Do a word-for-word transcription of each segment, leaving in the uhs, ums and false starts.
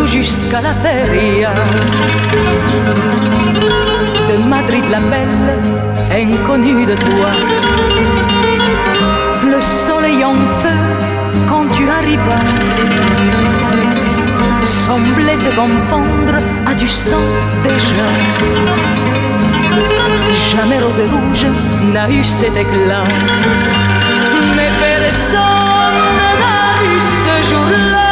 jusqu'à la feria. De Madrid la belle, inconnue de toi. Le soleil en feu quand tu arrivas semblait se confondre à du sang déjà. Jamais rose et rouge n'a eu cet éclat. Mais personne n'a eu ce jour-là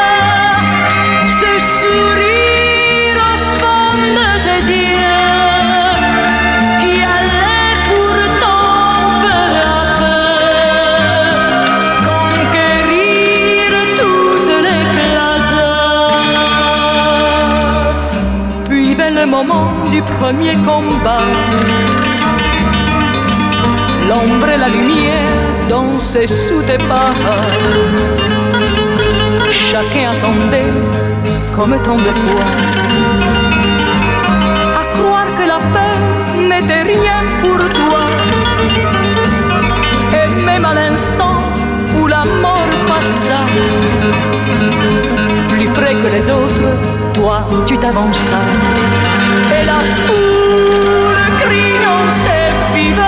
ce sourire au fond de tes yeux qui allait pourtant peu à peu conquérir toutes les plazas. Puis vint le moment du premier combat. L'ombre et la lumière dansaient sous tes pas. Chacun attendait comme tant de fois, à croire que la peur n'était rien pour toi. Et même à l'instant où la mort passa, plus près que les autres, toi tu t'avanças. Et la foule criant ses vivants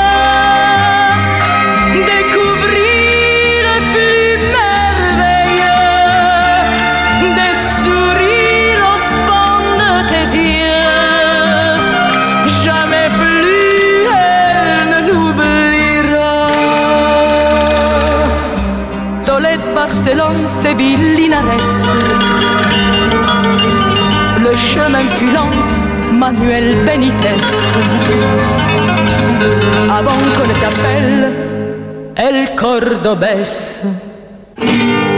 Barcelone, Séville, Linares. Le chemin fut lent, Manuel Benitez. Avant qu'on ne t'appelle El Cordobés.